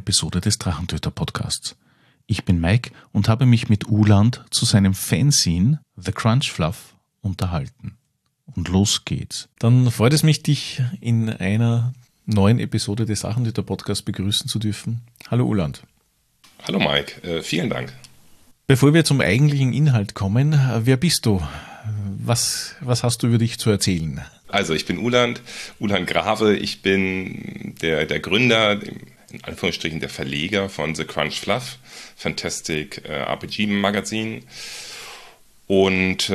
Episode des Drachentöter-Podcasts. Ich bin Mike und habe mich mit Uland zu seinem Fanzine The Crunch Fluff unterhalten. Und los geht's. Dann freut es mich, dich in einer neuen Episode des Drachentöter-Podcasts begrüßen zu dürfen. Hallo Uland. Hallo Mike, vielen Dank. Bevor wir zum eigentlichen Inhalt kommen, wer bist du? Was hast du über dich zu erzählen? Also ich bin Uland Grave, ich bin der Gründer, in Anführungsstrichen der Verleger von The Crunch Fluff, Fantastic RPG Magazin. Und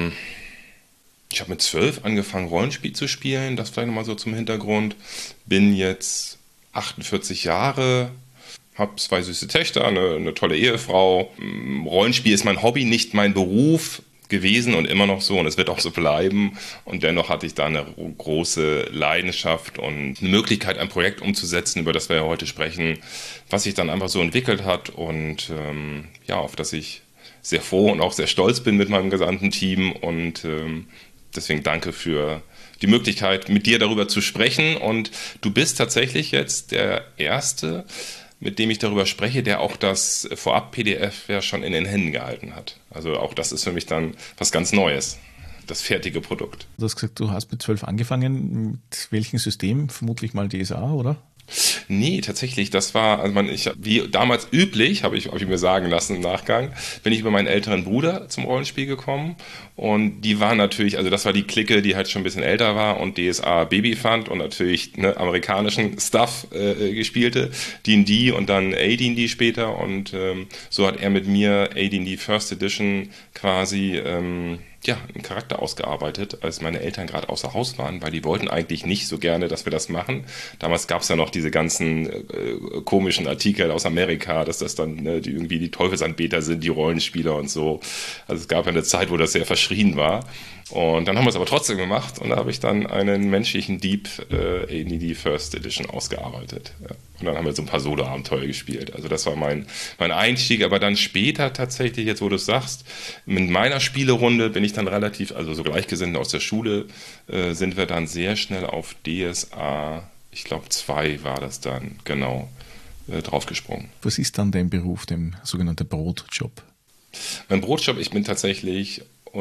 ich habe mit 12 angefangen, Rollenspiel zu spielen, das vielleicht nochmal so zum Hintergrund. Bin jetzt 48 Jahre, habe 2 süße Töchter, eine tolle Ehefrau. Rollenspiel ist mein Hobby, nicht mein Beruf gewesen und immer noch so, und es wird auch so bleiben. Und dennoch hatte ich da eine große Leidenschaft und eine Möglichkeit, ein Projekt umzusetzen, über das wir ja heute sprechen, was sich dann einfach so entwickelt hat und auf das ich sehr froh und auch sehr stolz bin mit meinem gesamten Team. Und deswegen danke für die Möglichkeit, mit dir darüber zu sprechen. Und du bist tatsächlich jetzt der Erste, mit dem ich darüber spreche, der auch das Vorab-PDF ja schon in den Händen gehalten hat. Also auch das ist für mich dann was ganz Neues, das fertige Produkt. Du hast gesagt, du hast mit 12 angefangen. Mit welchem System? Vermutlich mal DSA, oder? Nee, tatsächlich, das war, wie damals üblich, habe ich mir sagen lassen im Nachgang, bin ich über meinen älteren Bruder zum Rollenspiel gekommen, und die waren natürlich, also das war die Clique, die halt schon ein bisschen älter war und DSA Baby fand und natürlich amerikanischen Stuff gespielte, D&D und dann AD&D später, und so hat er mit mir AD&D First Edition quasi einen Charakter ausgearbeitet, als meine Eltern gerade außer Haus waren, weil die wollten eigentlich nicht so gerne, dass wir das machen. Damals gab es ja noch diese ganzen komischen Artikel aus Amerika, dass das dann die irgendwie die Teufelsanbeter sind, die Rollenspieler und so. Also es gab ja eine Zeit, wo das sehr verschrien war. Und dann haben wir es aber trotzdem gemacht, und da habe ich dann einen menschlichen Dieb AD&D First Edition ausgearbeitet. Ja. Und dann haben wir so ein paar Solo-Abenteuer gespielt. Also das war mein Einstieg, aber dann später tatsächlich, jetzt wo du es sagst, mit meiner Spielerunde bin ich dann relativ, also so Gleichgesinnte aus der Schule, sind wir dann sehr schnell auf DSA, ich glaube 2 war das dann, genau, draufgesprungen. Was ist dann dein Beruf, der sogenannte Brotjob? Mein Brotjob, ich bin tatsächlich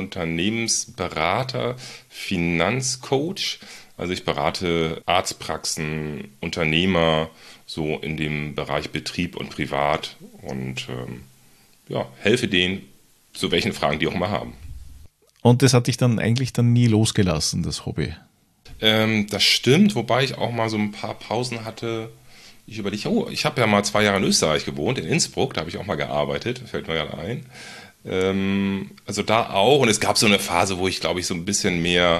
Unternehmensberater, Finanzcoach. Also ich berate Arztpraxen, Unternehmer, so in dem Bereich Betrieb und Privat, und helfe denen, so welchen Fragen die auch mal haben. Und das hat dich dann eigentlich nie losgelassen, das Hobby? Das stimmt, wobei ich auch mal so ein paar Pausen hatte. Ich überlege, ich habe ja mal 2 Jahre in Österreich gewohnt, in Innsbruck, da habe ich auch mal gearbeitet, fällt mir gerade ein. Also da auch, und es gab so eine Phase, wo ich, glaube ich, so ein bisschen mehr,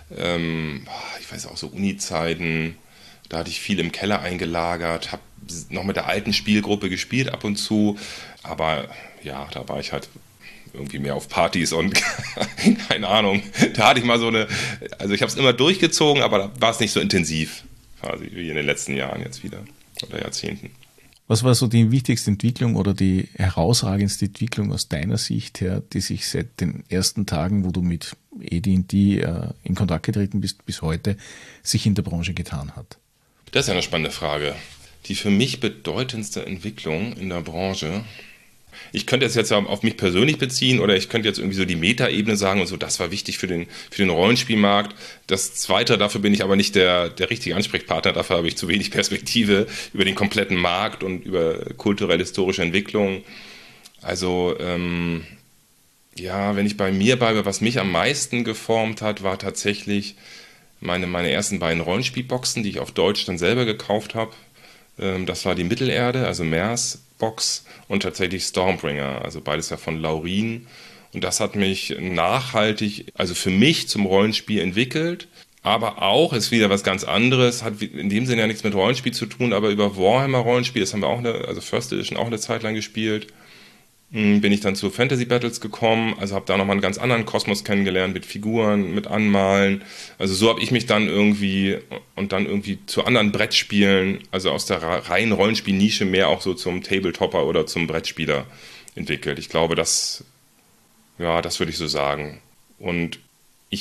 ich weiß auch, so Uni-Zeiten, da hatte ich viel im Keller eingelagert, habe noch mit der alten Spielgruppe gespielt ab und zu, aber ja, da war ich halt irgendwie mehr auf Partys und keine Ahnung, da hatte ich mal also ich habe es immer durchgezogen, aber da war es nicht so intensiv, quasi wie in den letzten Jahren jetzt wieder, oder Jahrzehnten. Was war so die wichtigste Entwicklung oder die herausragendste Entwicklung aus deiner Sicht her, die sich seit den ersten Tagen, wo du mit AD&D in Kontakt getreten bist, bis heute sich in der Branche getan hat? Das ist ja eine spannende Frage. Die für mich bedeutendste Entwicklung in der Branche, ich könnte es jetzt auf mich persönlich beziehen, oder ich könnte jetzt irgendwie so die Metaebene sagen und so, das war wichtig für den Rollenspielmarkt. Das Zweite, dafür bin ich aber nicht der richtige Ansprechpartner, dafür habe ich zu wenig Perspektive über den kompletten Markt und über kulturell-historische Entwicklung. Also wenn ich bei mir bleibe, was mich am meisten geformt hat, war tatsächlich meine ersten beiden Rollenspielboxen, die ich auf Deutsch dann selber gekauft habe. Das war die Mittelerde, also Mers Box, und tatsächlich Stormbringer, also beides ja von Laurin. Und das hat mich nachhaltig, also für mich zum Rollenspiel entwickelt, aber auch, ist wieder was ganz anderes, hat in dem Sinne ja nichts mit Rollenspiel zu tun, aber über Warhammer Rollenspiel, das haben wir auch, also First Edition auch eine Zeit lang gespielt, bin ich dann zu Fantasy Battles gekommen, also habe da nochmal einen ganz anderen Kosmos kennengelernt, mit Figuren, mit Anmalen. Also so habe ich mich dann irgendwie zu anderen Brettspielen, also aus der reinen Rollenspiel-Nische mehr auch so zum Tabletopper oder zum Brettspieler entwickelt. Ich glaube, das würde ich so sagen. Und ich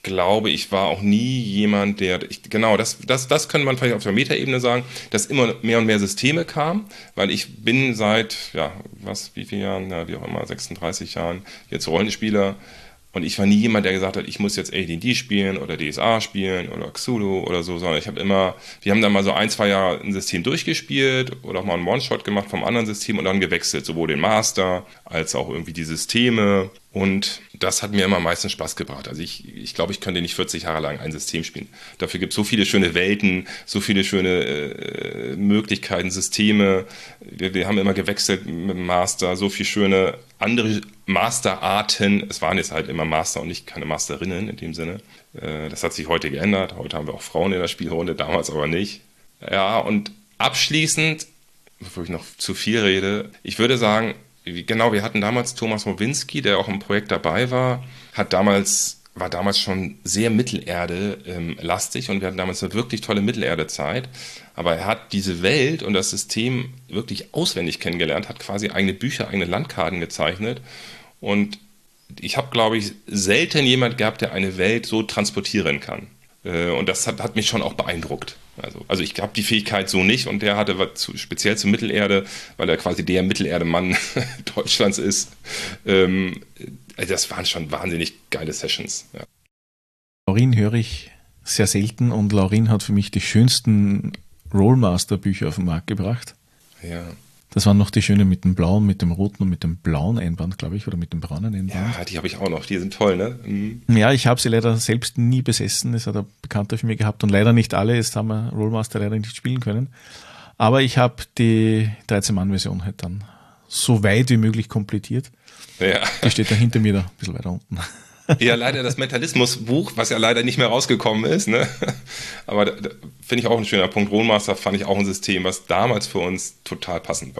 glaube, ich war auch nie jemand, genau, das könnte man vielleicht auf der Metaebene sagen, dass immer mehr und mehr Systeme kamen, weil ich bin seit, wie viele Jahren, wie auch immer, 36 Jahren jetzt Rollenspieler. Und ich war nie jemand, der gesagt hat, ich muss jetzt AD&D spielen oder DSA spielen oder Cthulhu oder so, sondern wir haben dann mal so 1, 2 Jahre ein System durchgespielt oder auch mal einen One-Shot gemacht vom anderen System und dann gewechselt, sowohl den Master als auch irgendwie die Systeme. Und das hat mir immer am meisten Spaß gebracht. Also ich glaube, ich könnte nicht 40 Jahre lang ein System spielen. Dafür gibt es so viele schöne Welten, so viele schöne Möglichkeiten, Systeme. Wir haben immer gewechselt mit dem Master, so viele schöne andere Masterarten. Es waren jetzt halt immer Master und nicht keine Masterinnen in dem Sinne. Das hat sich heute geändert. Heute haben wir auch Frauen in der Spielrunde, damals aber nicht. Ja, und abschließend, bevor ich noch zu viel rede, ich würde sagen, genau, wir hatten damals Thomas Mowinski, der auch im Projekt dabei war, war damals schon sehr Mittelerde-lastig und wir hatten damals eine wirklich tolle Mittelerde-Zeit. Aber er hat diese Welt und das System wirklich auswendig kennengelernt, hat quasi eigene Bücher, eigene Landkarten gezeichnet. Und ich habe, glaube ich, selten jemand gehabt, der eine Welt so transportieren kann. Und das hat mich schon auch beeindruckt. Also ich habe die Fähigkeit so nicht und der hatte speziell zur Mittelerde, weil er quasi der Mittelerde-Mann Deutschlands ist. Das waren schon wahnsinnig geile Sessions. Ja. Laurin höre ich sehr selten und Laurin hat für mich die schönsten Rollmaster-Bücher auf den Markt gebracht. Ja. Das waren noch die schönen mit dem blauen, mit dem roten und mit dem blauen Einband, glaube ich, oder mit dem braunen Einband. Ja, die habe ich auch noch, die sind toll, ne? Mhm. Ja, ich habe sie leider selbst nie besessen, das hat ein Bekannter für mich gehabt und leider nicht alle, jetzt haben wir Rollmaster leider nicht spielen können. Aber ich habe die 13-Mann-Version halt dann so weit wie möglich komplettiert. Ja. Die steht da hinter mir da, ein bisschen weiter unten. Ja, leider das Mentalismus-Buch, was ja leider nicht mehr rausgekommen ist, ne? Aber da finde ich auch ein schöner Punkt. Rollmaster fand ich auch ein System, was damals für uns total passend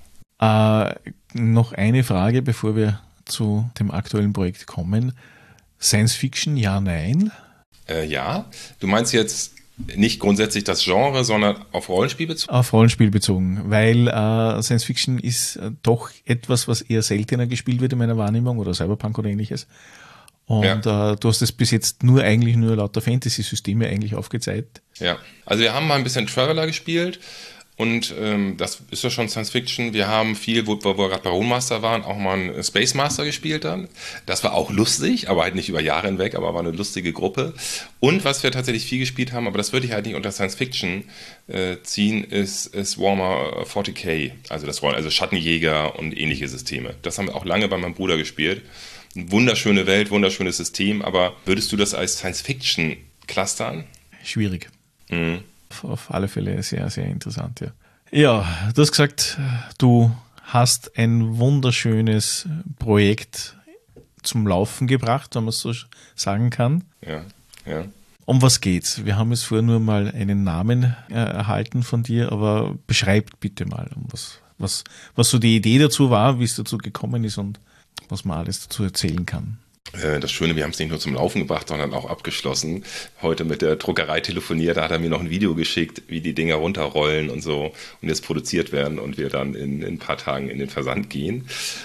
war. Noch eine Frage, bevor wir zu dem aktuellen Projekt kommen. Science Fiction, ja, nein? Ja, du meinst jetzt nicht grundsätzlich das Genre, sondern auf Rollenspiel bezogen? Auf Rollenspiel bezogen, weil Science Fiction ist doch etwas, was eher seltener gespielt wird in meiner Wahrnehmung oder Cyberpunk oder ähnliches. Und du hast es bis jetzt eigentlich nur lauter Fantasy-Systeme eigentlich aufgezeigt. Ja, also wir haben mal ein bisschen Traveler gespielt und das ist ja schon Science Fiction. Wir haben viel, wo wir gerade bei Rollmaster waren, auch mal einen Space Master gespielt dann. Das war auch lustig, aber halt nicht über Jahre hinweg, aber war eine lustige Gruppe. Und was wir tatsächlich viel gespielt haben, aber das würde ich halt nicht unter Science Fiction ziehen, ist Warhammer 40k, also Schattenjäger und ähnliche Systeme. Das haben wir auch lange bei meinem Bruder gespielt. Wunderschöne Welt, wunderschönes System, aber würdest du das als Science-Fiction clustern? Schwierig. Mhm. Auf alle Fälle sehr, sehr interessant, ja. Ja, du hast gesagt, du hast ein wunderschönes Projekt zum Laufen gebracht, wenn man es so sagen kann. Ja, ja. Um was geht's? Wir haben jetzt vorher nur mal einen Namen erhalten von dir, aber beschreib bitte mal, was so die Idee dazu war, wie es dazu gekommen ist und was man alles dazu erzählen kann. Das Schöne, wir haben es nicht nur zum Laufen gebracht, sondern auch abgeschlossen. Heute mit der Druckerei telefoniert, da hat er mir noch ein Video geschickt, wie die Dinger runterrollen und so und jetzt produziert werden und wir dann in ein paar Tagen in den Versand gehen.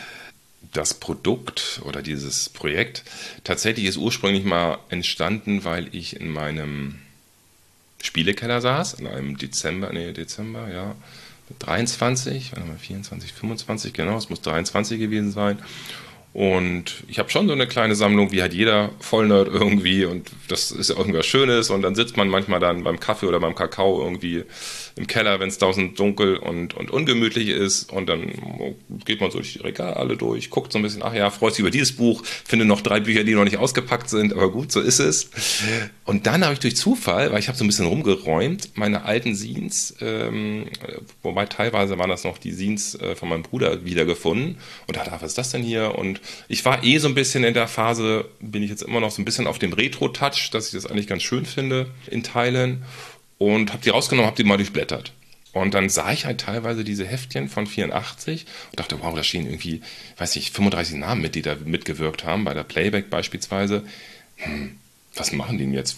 Das Produkt oder dieses Projekt tatsächlich ist ursprünglich mal entstanden, weil ich in meinem Spielekeller saß, in einem Dezember, 23, 24, 25, genau, es muss 23 gewesen sein. Und ich habe schon so eine kleine Sammlung, wie halt jeder Vollnerd irgendwie und das ist ja irgendwas Schönes und dann sitzt man manchmal dann beim Kaffee oder beim Kakao irgendwie im Keller, wenn es draußen dunkel und ungemütlich ist und dann geht man so durch die Regale durch, guckt so ein bisschen, ach ja, freut sich über dieses Buch, finde noch 3 Bücher, die noch nicht ausgepackt sind, aber gut, so ist es. Und dann habe ich durch Zufall, weil ich habe so ein bisschen rumgeräumt, meine alten Zines, wobei teilweise waren das noch die Zines von meinem Bruder wiedergefunden und dachte, was ist das denn hier? Und ich war so ein bisschen in der Phase, bin ich jetzt immer noch so ein bisschen auf dem Retro-Touch, dass ich das eigentlich ganz schön finde in Teilen und habe die rausgenommen, habe die mal durchblättert. Und dann sah ich halt teilweise diese Heftchen von 84 und dachte, wow, da stehen irgendwie, weiß nicht, 35 Namen mit, die da mitgewirkt haben, bei der Playback beispielsweise. Was machen die denn jetzt wohl?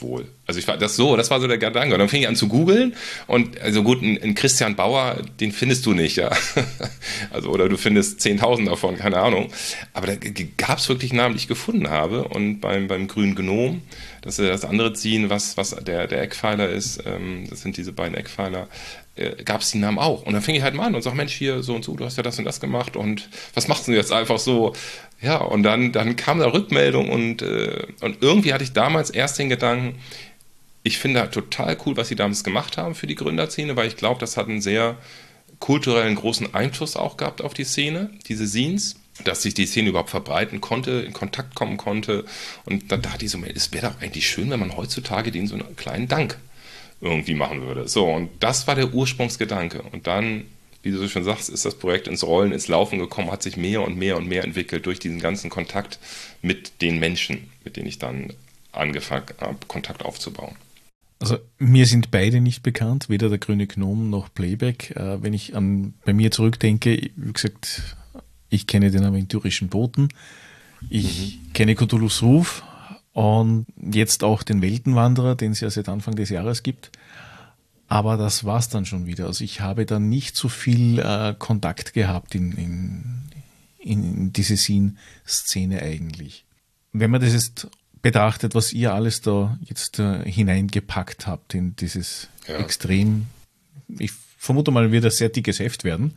Also das war so der Gedanke. Und dann fing ich an zu googeln und also gut, einen Christian Bauer, den findest du nicht, ja. Also, oder du findest 10.000 davon, keine Ahnung. Aber da gab es wirklich Namen, die ich gefunden habe. Und beim Grünen Gnom, das ist das andere Ziehen, was der Eckpfeiler ist, das sind diese beiden Eckpfeiler, gab es die Namen auch. Und dann fing ich halt mal an und sag, Mensch, hier so und so, du hast ja das und das gemacht und was machst du jetzt einfach so? Ja, und dann kam da Rückmeldung und irgendwie hatte ich damals erst den Gedanken, ich finde total cool, was sie damals gemacht haben für die Gründerszene, weil ich glaube, das hat einen sehr kulturellen großen Einfluss auch gehabt auf die Szene, diese Scenes, dass sich die Szene überhaupt verbreiten konnte, in Kontakt kommen konnte. Und dann dachte ich so, es wäre doch eigentlich schön, wenn man heutzutage denen so einen kleinen Dank irgendwie machen würde. So, und das war der Ursprungsgedanke. Und dann, wie du so schon sagst, ist das Projekt ins Rollen, ins Laufen gekommen, hat sich mehr und mehr und mehr entwickelt durch diesen ganzen Kontakt mit den Menschen, mit denen ich dann angefangen habe, Kontakt aufzubauen. Also mir sind beide nicht bekannt, weder der Grüne Gnom noch Playback. Wenn ich bei mir zurückdenke, wie gesagt, ich kenne den aventurischen Boten, ich kenne Cthulhu's Ruf und jetzt auch den Weltenwanderer, den es ja seit Anfang des Jahres gibt. Aber das war's dann schon wieder. Also ich habe da nicht so viel Kontakt gehabt in diese Scene-Szene eigentlich. Wenn man das jetzt betrachtet, was ihr alles da jetzt hineingepackt habt in dieses Extrem, ich vermute mal, wird das sehr dickes Heft werden.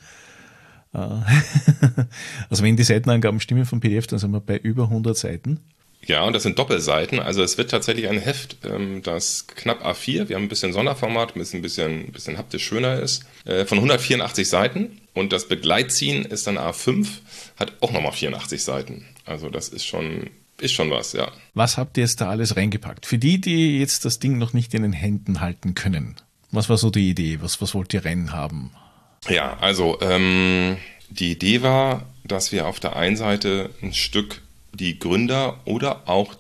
Also wenn die Seitenangaben stimmen vom PDF, dann sind wir bei über 100 Seiten. Ja, und das sind Doppelseiten, also es wird tatsächlich ein Heft, das knapp A4, wir haben ein bisschen Sonderformat, ein bisschen haptisch schöner ist, von 184 Seiten und das Begleitziehen ist dann A5, hat auch nochmal 84 Seiten. Also das ist schon was, ja. Was habt ihr jetzt da alles reingepackt? Für die jetzt das Ding noch nicht in den Händen halten können, was war so die Idee? Was wollt ihr rein haben? Ja, also die Idee war, dass wir auf der einen Seite ein Stück die Gründer- oder auch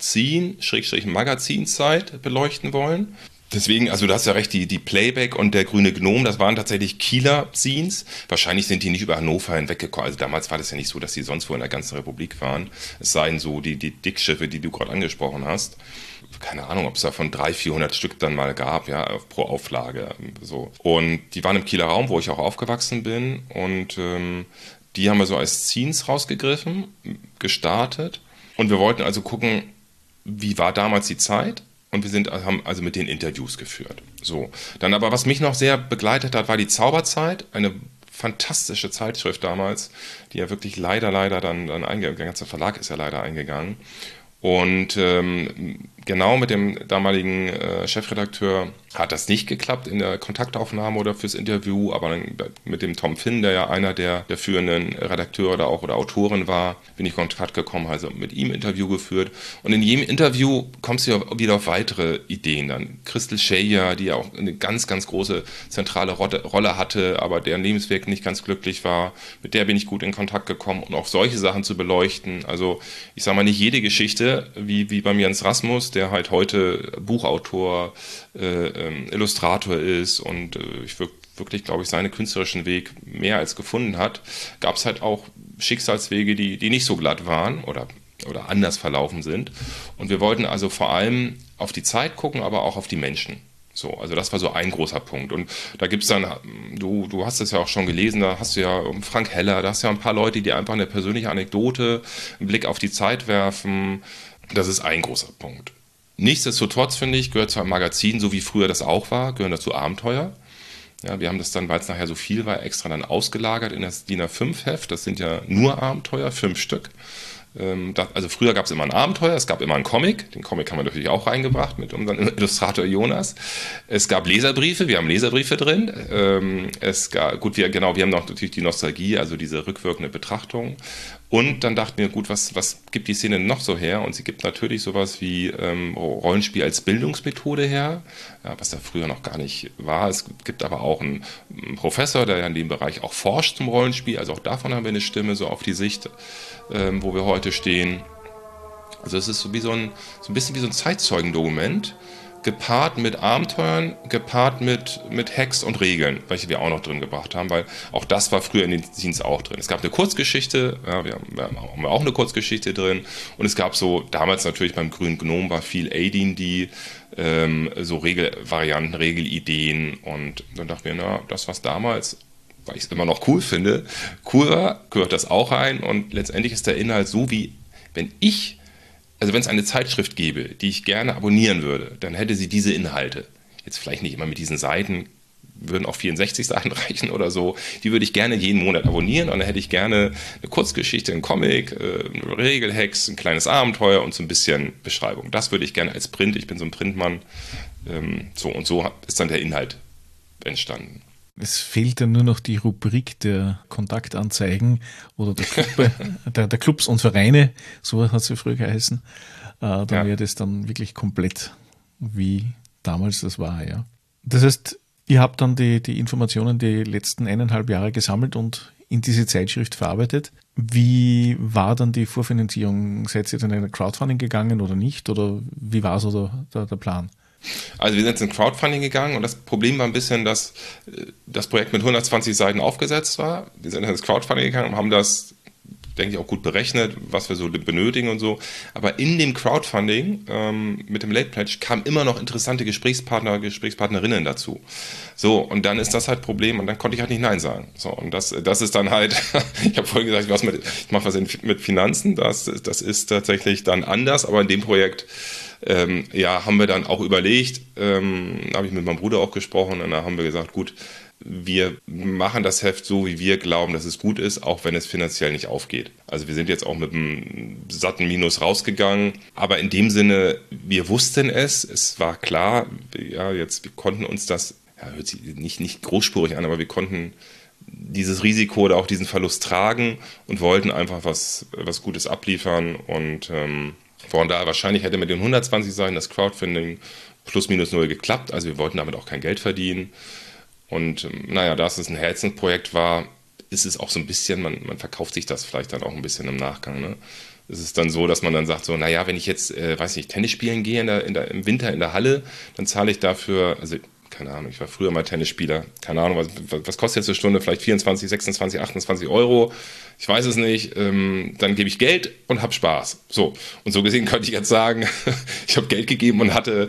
Magazinzeit beleuchten wollen. Deswegen, also du hast ja recht, die Playback und der Grüne Gnom, das waren tatsächlich Kieler Scenes. Wahrscheinlich sind die nicht über Hannover hinweggekommen. Also damals war das ja nicht so, dass die sonst wo in der ganzen Republik waren. Es seien so die Dickschiffe, die du gerade angesprochen hast. Keine Ahnung, ob es davon 300-400 Stück dann mal gab, ja, pro Auflage. So. Und die waren im Kieler Raum, wo ich auch aufgewachsen bin. Und die haben wir so als Scenes rausgegriffen, gestartet. Und wir wollten also gucken, wie war damals die Zeit? Und haben also mit den Interviews geführt. So. Dann aber, was mich noch sehr begleitet hat, war die Zauberzeit, eine fantastische Zeitschrift damals, die ja wirklich leider dann eingegangen, der ganze Verlag ist ja leider eingegangen. Und genau mit dem damaligen Chefredakteur hat das nicht geklappt in der Kontaktaufnahme oder fürs Interview, aber mit dem Tom Finn, der ja einer der führenden Redakteure oder Autoren war, bin ich in Kontakt gekommen, also mit ihm Interview geführt. Und in jedem Interview kommst du ja wieder auf weitere Ideen dann. Crystal Shayer, die ja auch eine ganz, ganz große zentrale Rolle hatte, aber deren Lebensweg nicht ganz glücklich war, mit der bin ich gut in Kontakt gekommen, um auch solche Sachen zu beleuchten. Also ich sage mal, nicht jede Geschichte, wie beim Jens Rasmus, der halt heute Buchautor, Illustrator ist und ich wirklich, glaube ich, seinen künstlerischen Weg mehr als gefunden hat, gab es halt auch Schicksalswege, die nicht so glatt waren oder anders verlaufen sind. Und wir wollten also vor allem auf die Zeit gucken, aber auch auf die Menschen. So, also das war so ein großer Punkt. Und da gibt es dann, du hast es ja auch schon gelesen, da hast du ja Frank Heller, da hast du ja ein paar Leute, die einfach eine persönliche Anekdote, einen Blick auf die Zeit werfen. Das ist ein großer Punkt. Nichtsdestotrotz, finde ich, gehört zu einem Magazin, so wie früher das auch war, gehören dazu Abenteuer. Ja, wir haben das dann, weil es nachher so viel war, extra dann ausgelagert in das DIN A5-Heft. Das sind ja nur Abenteuer, 5 Stück. Also früher gab es immer ein Abenteuer, es gab immer einen Comic. Den Comic haben wir natürlich auch reingebracht mit unserem Illustrator Jonas. Es gab Leserbriefe, wir haben Leserbriefe drin. Wir haben noch natürlich die Nostalgie, also diese rückwirkende Betrachtung. Und dann dachten wir, gut, was gibt die Szene noch so her? Und sie gibt natürlich sowas wie Rollenspiel als Bildungsmethode her, ja, was da früher noch gar nicht war. Es gibt aber auch einen Professor, der in dem Bereich auch forscht zum Rollenspiel. Also auch davon haben wir eine Stimme so auf die Sicht, wo wir heute stehen. Also es ist so ein bisschen wie so ein Zeitzeugendokument, gepaart mit Abenteuern, gepaart mit Hacks und Regeln, welche wir auch noch drin gebracht haben, weil auch das war früher in den Scenes auch drin. Es gab eine Kurzgeschichte, ja, wir haben auch eine Kurzgeschichte drin und es gab so, damals natürlich beim Grünen Gnom war viel Aideen, die so Regelvarianten, Regelideen. Und dann dachte ich mir, na, das, was damals, weil ich es immer noch cool finde, cool war, gehört das auch rein. Und letztendlich ist der Inhalt so, wie wenn es eine Zeitschrift gäbe, die ich gerne abonnieren würde, dann hätte sie diese Inhalte. Jetzt vielleicht nicht immer mit diesen Seiten, würden auch 64 Seiten reichen oder so. Die würde ich gerne jeden Monat abonnieren und dann hätte ich gerne eine Kurzgeschichte, einen Comic, Regelhacks, ein kleines Abenteuer und so ein bisschen Beschreibung. Das würde ich gerne als Print, ich bin so ein Printmann. So ist dann der Inhalt entstanden. Es fehlt dann nur noch die Rubrik der Kontaktanzeigen oder der Clubs und Vereine, so hat sie früher geheißen. Dann wäre das dann wirklich komplett wie damals das war, ja. Das heißt, ihr habt dann die Informationen die letzten 1,5 Jahre gesammelt und in diese Zeitschrift verarbeitet. Wie war dann die Vorfinanzierung? Seid ihr dann in ein Crowdfunding gegangen oder nicht? Oder wie war so der Plan? Also wir sind ins Crowdfunding gegangen und das Problem war ein bisschen, dass das Projekt mit 120 Seiten aufgesetzt war. Wir sind ins Crowdfunding gegangen und haben das, denke ich, auch gut berechnet, was wir so benötigen und so. Aber in dem Crowdfunding mit dem Late Pledge kamen immer noch interessante Gesprächspartnerinnen dazu. So, und dann ist das halt Problem und dann konnte ich halt nicht Nein sagen. So, und das ist dann halt, ich habe vorhin gesagt, ich mache was mit Finanzen, das ist tatsächlich dann anders, aber in dem Projekt haben wir dann auch überlegt, habe ich mit meinem Bruder auch gesprochen und da haben wir gesagt, gut, wir machen das Heft so, wie wir glauben, dass es gut ist, auch wenn es finanziell nicht aufgeht. Also wir sind jetzt auch mit einem satten Minus rausgegangen, aber in dem Sinne, wir wussten es war klar, wir konnten uns das, hört sich nicht großspurig an, aber wir konnten dieses Risiko oder auch diesen Verlust tragen und wollten einfach was Gutes abliefern und von daher wahrscheinlich hätte mit den 120 Seiten das Crowdfunding plus minus null geklappt, also wir wollten damit auch kein Geld verdienen. Und da es ein Herzensprojekt war, ist es auch so ein bisschen, man verkauft sich das vielleicht dann auch ein bisschen im Nachgang. Ne? Es ist dann so, dass man dann sagt, so, wenn ich jetzt, Tennis spielen gehe im Winter in der Halle, dann zahle ich dafür, also keine Ahnung, ich war früher mal Tennisspieler, keine Ahnung, was kostet jetzt eine Stunde, vielleicht 24, 26, 28 Euro, ich weiß es nicht, dann gebe ich Geld und habe Spaß. So, und so gesehen könnte ich jetzt sagen, ich habe Geld gegeben und hatte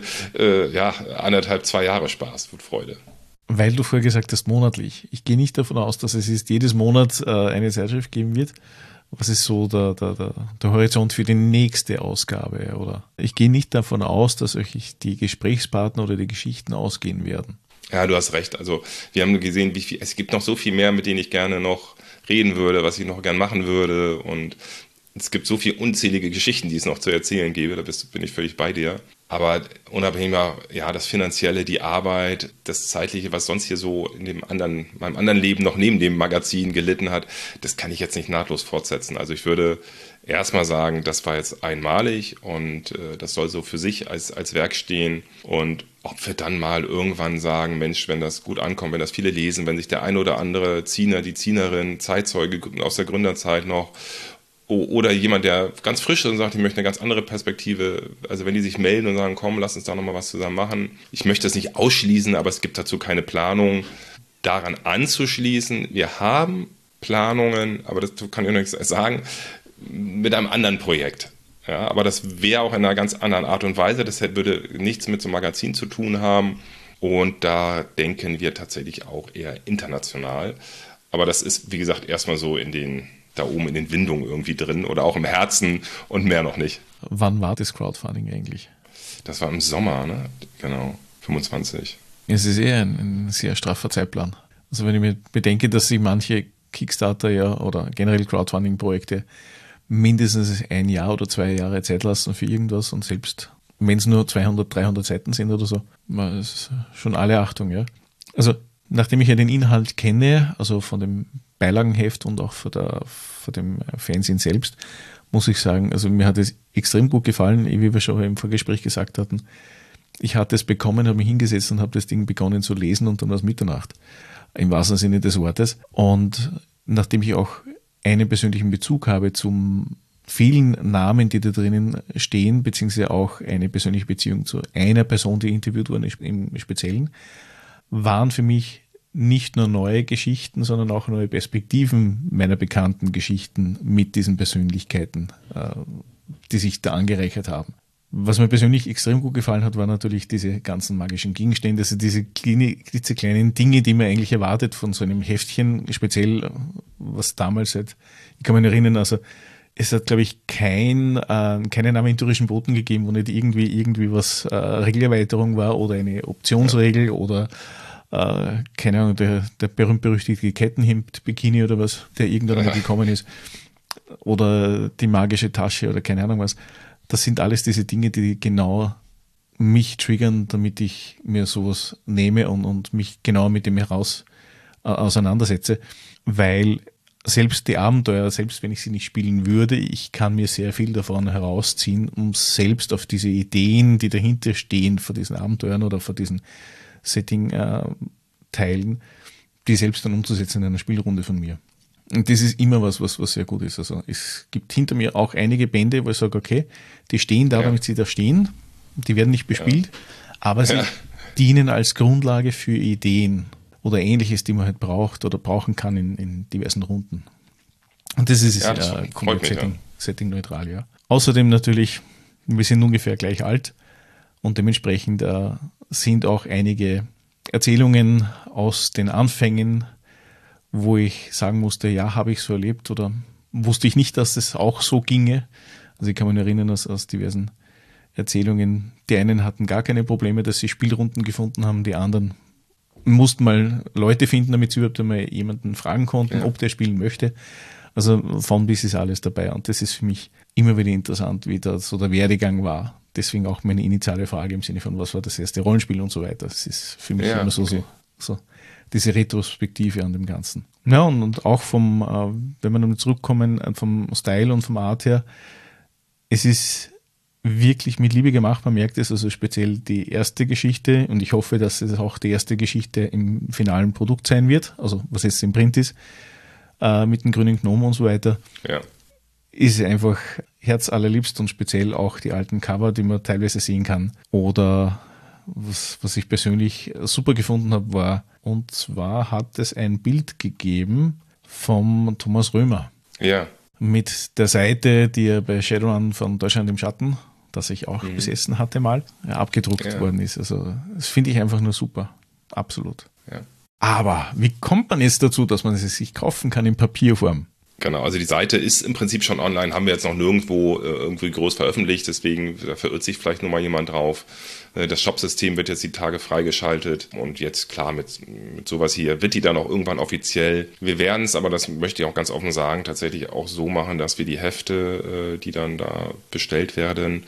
1,5, 2 Jahre Spaß und Freude. Weil du vorher gesagt hast, monatlich. Ich gehe nicht davon aus, dass es jedes Monat eine Zeitschrift geben wird. Was ist so der Horizont für die nächste Ausgabe? Oder ich gehe nicht davon aus, dass euch die Gesprächspartner oder die Geschichten ausgehen werden. Ja, du hast recht. Also wir haben gesehen, es gibt noch so viel mehr, mit denen ich gerne noch reden würde, was ich noch gern machen würde. Und es gibt so viele unzählige Geschichten, die es noch zu erzählen gäbe. Da bin ich völlig bei dir. Aber unabhängig mal, das Finanzielle, die Arbeit, das Zeitliche, was sonst hier so in meinem anderen Leben noch neben dem Magazin gelitten hat, das kann ich jetzt nicht nahtlos fortsetzen. Also ich würde erstmal sagen, das war jetzt einmalig und das soll so für sich als Werk stehen. Und ob wir dann mal irgendwann sagen, Mensch, wenn das gut ankommt, wenn das viele lesen, wenn sich der ein oder andere Ziener, die Zienerin, Zeitzeuge aus der Gründerzeit noch oder jemand, der ganz frisch ist und sagt, ich möchte eine ganz andere Perspektive, also wenn die sich melden und sagen, komm, lass uns da nochmal was zusammen machen. Ich möchte das nicht ausschließen, aber es gibt dazu keine Planung, daran anzuschließen. Wir haben Planungen, aber das kann ich noch nicht sagen, mit einem anderen Projekt. Ja, aber das wäre auch in einer ganz anderen Art und Weise. Das würde nichts mit so einem Magazin zu tun haben. Und da denken wir tatsächlich auch eher international. Aber das ist, wie gesagt, erstmal so da oben in den Windungen irgendwie drin oder auch im Herzen und mehr noch nicht. Wann war das Crowdfunding eigentlich? Das war im Sommer, ne? Genau, 25. Es ist eher ein sehr straffer Zeitplan. Also wenn ich mir bedenke, dass sich manche Kickstarter oder generell Crowdfunding-Projekte mindestens 1 Jahr oder 2 Jahre Zeit lassen für irgendwas und selbst wenn es nur 200, 300 Seiten sind oder so, das ist schon alle Achtung, ja. Also nachdem ich ja den Inhalt kenne, also von dem Beilagenheft und auch von dem Fanzine selbst, muss ich sagen, also mir hat es extrem gut gefallen, wie wir schon im Vorgespräch gesagt hatten. Ich hatte es bekommen, habe mich hingesetzt und habe das Ding begonnen zu lesen und dann war es Mitternacht, im wahrsten Sinne des Wortes. Und nachdem ich auch einen persönlichen Bezug habe zum vielen Namen, die da drinnen stehen, beziehungsweise auch eine persönliche Beziehung zu einer Person, die interviewt wurde im Speziellen, waren für mich nicht nur neue Geschichten, sondern auch neue Perspektiven meiner bekannten Geschichten mit diesen Persönlichkeiten, die sich da angereichert haben. Was mir persönlich extrem gut gefallen hat, waren natürlich diese ganzen magischen Gegenstände, also diese klitzekleinen Dinge, die man eigentlich erwartet von so einem Heftchen, speziell was damals halt, ich kann mich erinnern, also es hat, glaube ich, keinen aventurischen Boten gegeben, wo nicht irgendwie was Regelerweiterung war oder eine Optionsregel oder keine Ahnung, der berühmt-berüchtigte Kettenhemd-Bikini oder was, der irgendwann mal gekommen ist. Oder die magische Tasche oder keine Ahnung was. Das sind alles diese Dinge, die genau mich triggern, damit ich mir sowas nehme und mich genau mit dem auseinandersetze. Weil selbst die Abenteuer, selbst wenn ich sie nicht spielen würde, ich kann mir sehr viel davon herausziehen, um selbst auf diese Ideen, die dahinter stehen, vor diesen Abenteuern oder vor diesen Setting-Teilen, die selbst dann umzusetzen in einer Spielrunde von mir. Und das ist immer was sehr gut ist. Also es gibt hinter mir auch einige Bände, wo ich sage, okay, die stehen da, damit sie da stehen. Die werden nicht bespielt, aber sie dienen als Grundlage für Ideen oder Ähnliches, die man halt braucht oder brauchen kann in diversen Runden. Und das ist komplett Setting-neutral, ja. Außerdem natürlich, wir sind ungefähr gleich alt und dementsprechend sind auch einige Erzählungen aus den Anfängen, wo ich sagen musste, ja, habe ich so erlebt oder wusste ich nicht, dass es auch so ginge. Also ich kann mich erinnern aus diversen Erzählungen, die einen hatten gar keine Probleme, dass sie Spielrunden gefunden haben, die anderen mussten mal Leute finden, damit sie überhaupt einmal jemanden fragen konnten, ob der spielen möchte. Also von bis ist alles dabei und das ist für mich immer wieder interessant, wie das so der Werdegang war. Deswegen auch meine initiale Frage im Sinne von, was war das erste Rollenspiel und so weiter. Das ist für mich immer so diese Retrospektive an dem Ganzen. Ja, und auch wenn wir nun zurückkommen, vom Style und vom Art her, es ist wirklich mit Liebe gemacht, man merkt es, also speziell die erste Geschichte und ich hoffe, dass es auch die erste Geschichte im finalen Produkt sein wird, also was jetzt im Print ist, mit dem grünen Gnom und so weiter, ist einfach herzallerliebst und speziell auch die alten Cover, die man teilweise sehen kann. Oder was ich persönlich super gefunden habe, war, und zwar hat es ein Bild gegeben vom Thomas Römer. Ja. Mit der Seite, die er bei Shadowrun von Deutschland im Schatten, das ich auch besessen hatte mal, abgedruckt worden ist. Also das finde ich einfach nur super. Absolut. Ja. Aber wie kommt man jetzt dazu, dass man es sich kaufen kann in Papierform? Genau, also die Seite ist im Prinzip schon online, haben wir jetzt noch nirgendwo irgendwie groß veröffentlicht, deswegen da verirrt sich vielleicht nur mal jemand drauf. Das Shopsystem wird jetzt die Tage freigeschaltet und jetzt klar mit sowas hier wird die dann auch irgendwann offiziell. Wir werden es, aber das möchte ich auch ganz offen sagen, tatsächlich auch so machen, dass wir die Hefte, die dann da bestellt werden,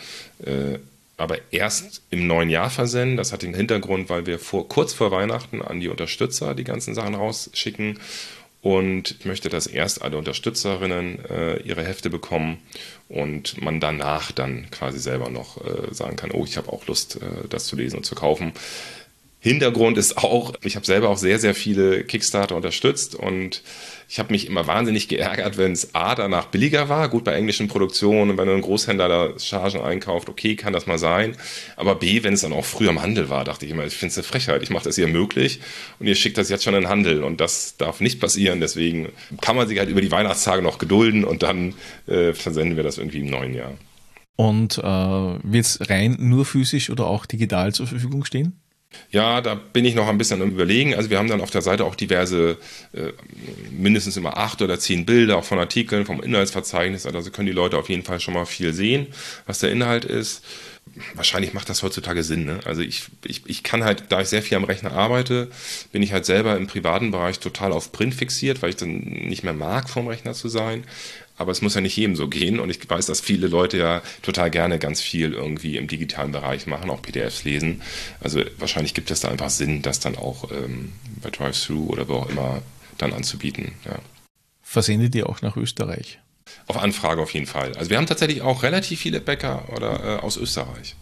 aber erst im neuen Jahr versenden. Das hat den Hintergrund, weil wir kurz vor Weihnachten an die Unterstützer die ganzen Sachen rausschicken. Und ich möchte, dass erst alle Unterstützerinnen ihre Hefte bekommen und man danach dann quasi selber noch sagen kann, oh, ich habe auch Lust, das zu lesen und zu kaufen. Hintergrund ist auch, ich habe selber auch sehr, sehr viele Kickstarter unterstützt und ich habe mich immer wahnsinnig geärgert, wenn es A, danach billiger war, gut bei englischen Produktionen, wenn ein Großhändler da Chargen einkauft, okay, kann das mal sein, aber B, wenn es dann auch früher im Handel war, dachte ich immer, ich finde es eine Frechheit, ich mache das hier möglich und ihr schickt das jetzt schon in den Handel und das darf nicht passieren, deswegen kann man sich halt über die Weihnachtstage noch gedulden und dann versenden wir das irgendwie im neuen Jahr. Und wird es rein nur physisch oder auch digital zur Verfügung stehen? Ja, da bin ich noch ein bisschen am Überlegen. Also wir haben dann auf der Seite auch diverse, mindestens immer 8 oder 10 Bilder, auch von Artikeln, vom Inhaltsverzeichnis. Also können die Leute auf jeden Fall schon mal viel sehen, was der Inhalt ist. Wahrscheinlich macht das heutzutage Sinn. Ne? Also ich kann halt, da ich sehr viel am Rechner arbeite, bin ich halt selber im privaten Bereich total auf Print fixiert, weil ich dann nicht mehr mag, vorm Rechner zu sein. Aber es muss ja nicht jedem so gehen und ich weiß, dass viele Leute ja total gerne ganz viel irgendwie im digitalen Bereich machen, auch PDFs lesen. Also wahrscheinlich gibt es da einfach Sinn, das dann auch bei Drive-Thru oder wo auch immer dann anzubieten. Ja. Versendet ihr auch nach Österreich? Auf Anfrage auf jeden Fall. Also wir haben tatsächlich auch relativ viele Bäcker aus Österreich.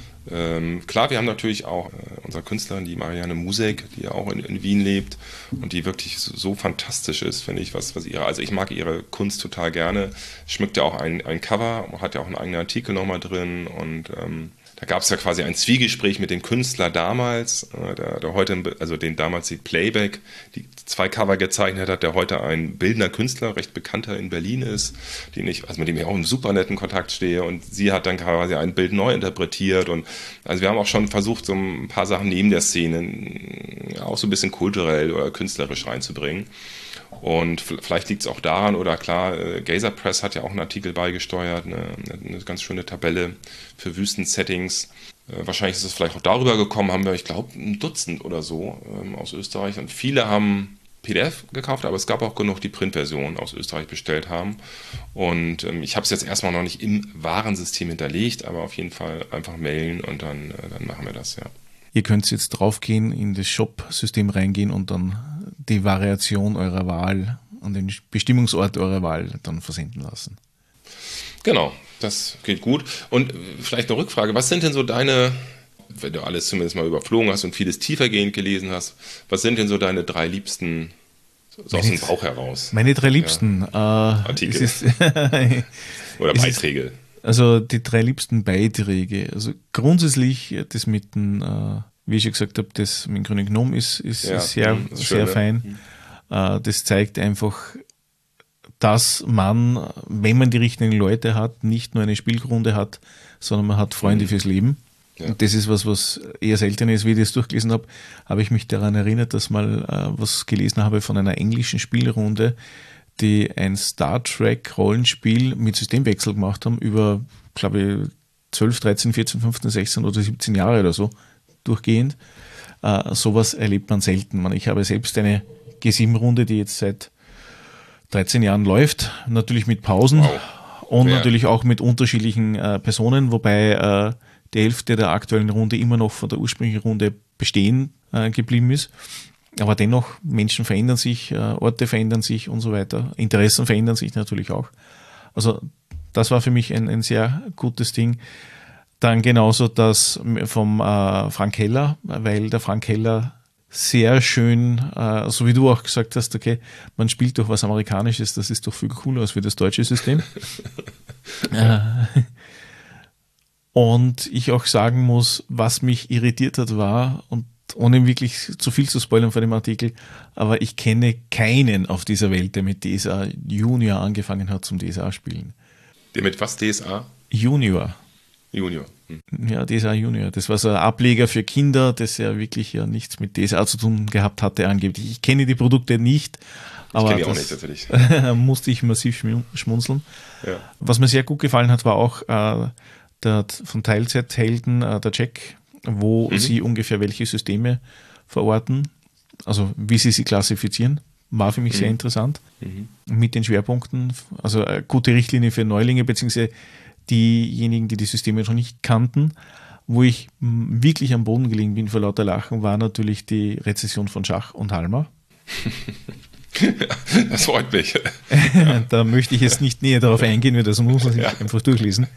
Klar, wir haben natürlich auch unsere Künstlerin, die Marianne Musek, die ja auch in Wien lebt und die wirklich so fantastisch ist, finde ich, also ich mag ihre Kunst total gerne. Schmückt ja auch ein Cover, hat ja auch einen eigenen Artikel nochmal drin und da gab es ja quasi ein Zwiegespräch mit dem Künstler damals, der heute, also den damals die Playback, die 2 Cover gezeichnet hat, der heute ein bildender Künstler, recht bekannter in Berlin ist, mit dem ich auch im super netten Kontakt stehe, und sie hat dann quasi ein Bild neu interpretiert, und also wir haben auch schon versucht, so ein paar Sachen neben der Szene auch so ein bisschen kulturell oder künstlerisch reinzubringen. Und vielleicht liegt es auch daran, oder klar, Gazer Press hat ja auch einen Artikel beigesteuert, eine ganz schöne Tabelle für Wüstensettings. Wahrscheinlich ist es vielleicht auch darüber gekommen, haben wir, ich glaube, ein Dutzend oder so aus Österreich. Und viele haben PDF gekauft, aber es gab auch genug, die Printversion aus Österreich bestellt haben. Und ich habe es jetzt erstmal noch nicht im Warensystem hinterlegt, aber auf jeden Fall einfach mailen und dann machen wir das, ja. Ihr könnt jetzt draufgehen, in das Shop-System reingehen und dann die Variation eurer Wahl an den Bestimmungsort eurer Wahl dann versenden lassen. Genau, das geht gut. Und vielleicht eine Rückfrage, was sind denn so deine, wenn du alles zumindest mal überflogen hast und vieles tiefergehend gelesen hast, was sind denn so deine 3 liebsten, so aus dem Bauch heraus? Meine 3 liebsten Artikel oder Beiträge. Also die 3 liebsten Beiträge. Also grundsätzlich das mit dem, wie ich schon gesagt habe, das mit dem Grünen Gnome ist sehr, schön, sehr fein. Das zeigt einfach, dass man, wenn man die richtigen Leute hat, nicht nur eine Spielrunde hat, sondern man hat Freunde fürs Leben. Ja. Und das ist was eher selten ist. Wie ich das durchgelesen habe ich mich daran erinnert, dass mal was gelesen habe von einer englischen Spielrunde, die ein Star Trek Rollenspiel mit Systemwechsel gemacht haben über, glaube ich, 12, 13, 14, 15, 16 oder 17 Jahre oder so durchgehend. Sowas erlebt man selten. Ich habe selbst eine G7-Runde, die jetzt seit 13 Jahren läuft, natürlich mit Pausen und natürlich auch mit unterschiedlichen Personen, wobei die Hälfte der aktuellen Runde immer noch von der ursprünglichen Runde bestehen geblieben ist. Aber dennoch, Menschen verändern sich, Orte verändern sich und so weiter. Interessen verändern sich natürlich auch. Also das war für mich ein sehr gutes Ding. Dann genauso das vom Frank Heller, weil der Frank Heller sehr schön, so wie du auch gesagt hast, okay, man spielt doch was Amerikanisches, das ist doch viel cooler als für das deutsche System. Und ich auch sagen muss, was mich irritiert hat war, und ohne wirklich zu viel zu spoilern von dem Artikel, aber ich kenne keinen auf dieser Welt, der mit DSA Junior angefangen hat zum DSA-Spielen. Der mit was DSA? Junior. Ja, DSA Junior. Das war so ein Ableger für Kinder, das ja wirklich ja nichts mit DSA zu tun gehabt hatte angeblich. Ich kenne die Produkte nicht, aber ich kenne die auch nicht natürlich. Musste ich massiv schmunzeln. Ja. Was mir sehr gut gefallen hat, war auch der von Teilzeithelden, der Jack, wo sie ungefähr welche Systeme verorten, also wie sie klassifizieren, war für mich sehr interessant. Mit den Schwerpunkten, also eine gute Richtlinie für Neulinge, beziehungsweise diejenigen, die die Systeme noch nicht kannten. Wo ich wirklich am Boden gelegen bin vor lauter Lachen, war natürlich die Rezession von Schach und Halma. Das freut mich. Da möchte ich jetzt nicht näher darauf eingehen, weil das muss man sich einfach durchlesen.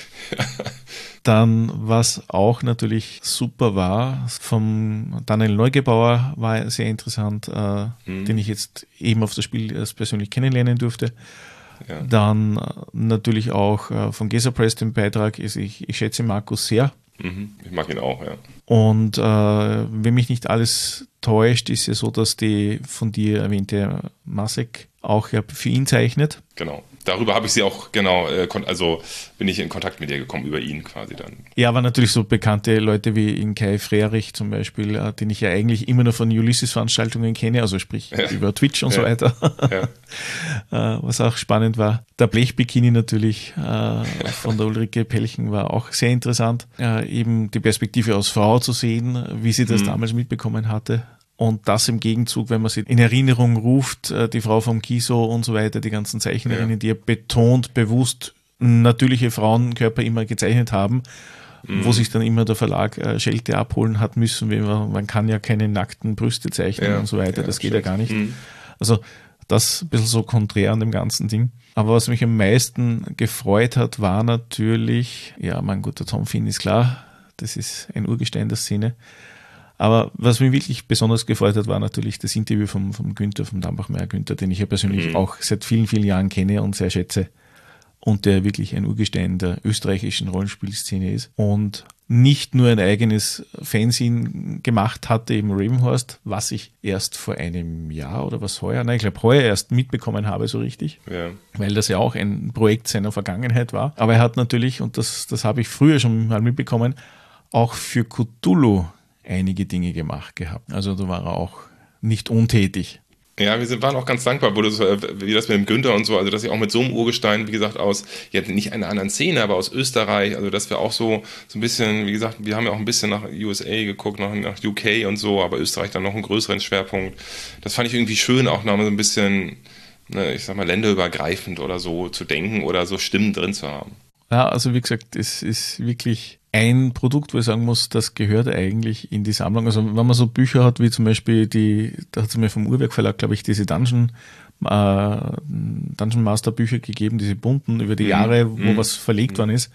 Dann, was auch natürlich super war, vom Daniel Neugebauer war sehr interessant, den ich jetzt eben auf das Spiel erst persönlich kennenlernen durfte. Ja. Dann natürlich auch von Gazer Press den Beitrag. Ich schätze Markus sehr. Ich mag ihn auch, ja. Und wenn mich nicht alles täuscht, ist ja so, dass die von dir erwähnte Masek auch ja für ihn zeichnet. Genau. Darüber habe ich sie auch, also bin ich in Kontakt mit ihr gekommen, über ihn quasi dann. Ja, aber natürlich so bekannte Leute wie in Kai Frerich zum Beispiel, den ich ja eigentlich immer nur von Ulysses-Veranstaltungen kenne, also sprich über Twitch und so weiter. Was auch spannend war. Der Blechbikini natürlich von der Ulrike Pelchen war auch sehr interessant. Eben die Perspektive als Frau zu sehen, wie sie das damals mitbekommen hatte. Und das im Gegenzug, wenn man sie in Erinnerung ruft, die Frau vom Kiso und so weiter, die ganzen Zeichnerinnen, die ja betont, bewusst natürliche Frauenkörper immer gezeichnet haben, wo sich dann immer der Verlag Schelte abholen hat müssen, weil man kann ja keine nackten Brüste zeichnen und so weiter, das geht ja gar nicht. Also das ein bisschen so konträr an dem ganzen Ding. Aber was mich am meisten gefreut hat, war natürlich, ja, mein guter Tom Finn ist klar, das ist ein Urgestein der Szene. Aber was mich wirklich besonders gefreut hat, war natürlich das Interview vom Günther, vom Dambach-Meyer Günther, den ich ja persönlich auch seit vielen, vielen Jahren kenne und sehr schätze. Und der wirklich ein Urgestein der österreichischen Rollenspielszene ist. Und nicht nur ein eigenes Fanzine gemacht hatte, eben Ravenhorst, was ich erst vor einem Jahr oder was heuer, nein, ich glaube heuer erst mitbekommen habe, so richtig, weil das ja auch ein Projekt seiner Vergangenheit war. Aber er hat natürlich, und das habe ich früher schon mal mitbekommen, auch für Cthulhu einige Dinge gemacht gehabt. Also da war er auch nicht untätig. Ja, waren auch ganz dankbar, wie das mit dem Günther und so, also dass ich auch mit so einem Urgestein, wie gesagt, nicht einer anderen Szene, aber aus Österreich, also dass wir auch so ein bisschen, wie gesagt, wir haben ja auch ein bisschen nach USA geguckt, nach UK und so, aber Österreich dann noch einen größeren Schwerpunkt. Das fand ich irgendwie schön, auch noch so ein bisschen, ne, ich sag mal, länderübergreifend oder so zu denken oder so Stimmen drin zu haben. Ja, also wie gesagt, es ist wirklich ein Produkt, wo ich sagen muss, das gehört eigentlich in die Sammlung. Also wenn man so Bücher hat, wie zum Beispiel da hat es mir vom Uhrwerk Verlag, glaube ich, diese Dungeon Master Bücher gegeben, diese bunten über die Jahre, wo was verlegt worden ist.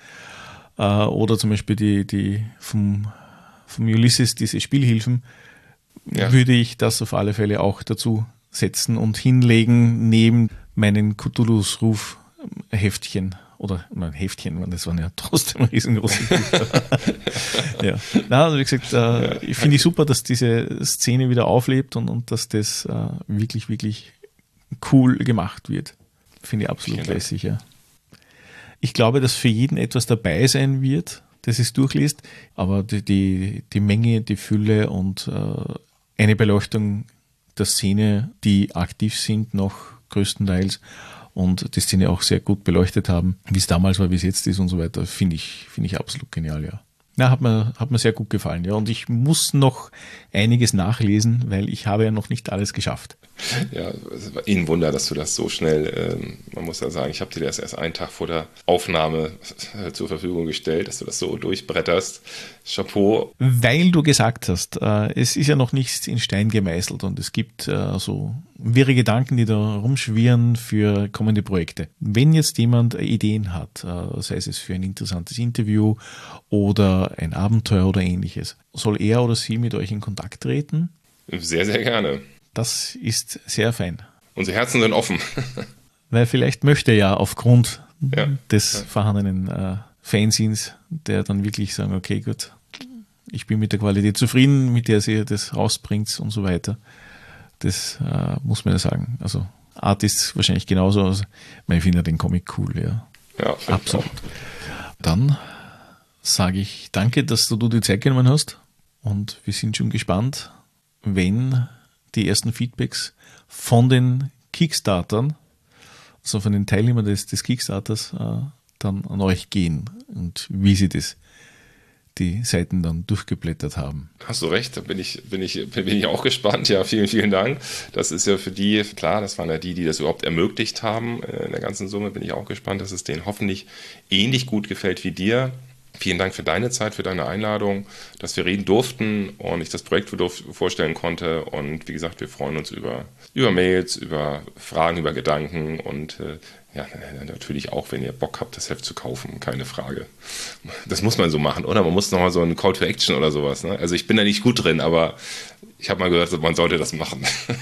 Oder zum Beispiel die vom Ulysses, diese Spielhilfen, würde ich das auf alle Fälle auch dazu setzen und hinlegen neben meinen Cthulhu's Ruf Heftchen. Oder ein Heftchen, das waren ja trotzdem riesengroße Bücher. Ja. Na, also wie gesagt, ich finde super, dass diese Szene wieder auflebt und dass das wirklich, wirklich cool gemacht wird. Finde ich absolut lässig, ja. Ich glaube, dass für jeden etwas dabei sein wird, das es durchliest, aber die Menge, die Fülle und eine Beleuchtung der Szene, die aktiv sind noch größtenteils, und die Szene auch sehr gut beleuchtet haben, wie es damals war, wie es jetzt ist und so weiter, finde ich absolut genial, ja. Ja, hat mir sehr gut gefallen, ja. Und ich muss noch einiges nachlesen, weil ich habe ja noch nicht alles geschafft. Ja, es war ein Wunder, dass du das so schnell, man muss ja sagen, ich habe dir das erst einen Tag vor der Aufnahme zur Verfügung gestellt, dass du das so durchbretterst. Chapeau. Weil du gesagt hast, es ist ja noch nichts in Stein gemeißelt und es gibt so wirre Gedanken, die da rumschwirren für kommende Projekte. Wenn jetzt jemand Ideen hat, sei es für ein interessantes Interview oder ein Abenteuer oder ähnliches, soll er oder sie mit euch in Kontakt treten? Sehr, sehr gerne. Das ist sehr fein. Unsere Herzen sind offen. Weil vielleicht möchte er ja aufgrund des vorhandenen Fanzines, der dann wirklich sagen, okay, gut, ich bin mit der Qualität zufrieden, mit der sie das rausbringt und so weiter. Das muss man ja sagen. Also Artists wahrscheinlich genauso. Also, ich finde den Comic cool, ja. Ja, absolut. Dann sage ich danke, dass du die Zeit genommen hast und wir sind schon gespannt, wenn die ersten Feedbacks von den Kickstartern, also von den Teilnehmern des Kickstarters, dann an euch gehen und wie sie die Seiten dann durchgeblättert haben. Hast du recht, da bin ich auch gespannt. Ja, vielen, vielen Dank. Das ist ja für die, klar, das waren ja die das überhaupt ermöglicht haben. In der ganzen Summe bin ich auch gespannt, dass es denen hoffentlich ähnlich gut gefällt wie dir. Vielen Dank für deine Zeit, für deine Einladung, dass wir reden durften und ich das Projekt vorstellen konnte. Und wie gesagt, wir freuen uns über Mails, über Fragen, über Gedanken und natürlich auch, wenn ihr Bock habt, das Heft zu kaufen, keine Frage. Das muss man so machen, oder? Man muss nochmal so einen Call to Action oder sowas. Ne? Also ich bin da nicht gut drin, aber ich habe mal gehört, man sollte das machen.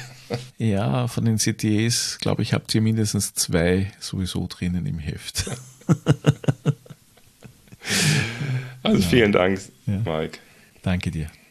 Ja, von den CTAs, glaube ich, habt ihr mindestens 2 sowieso drinnen im Heft. Also vielen Dank, Mike. Danke dir.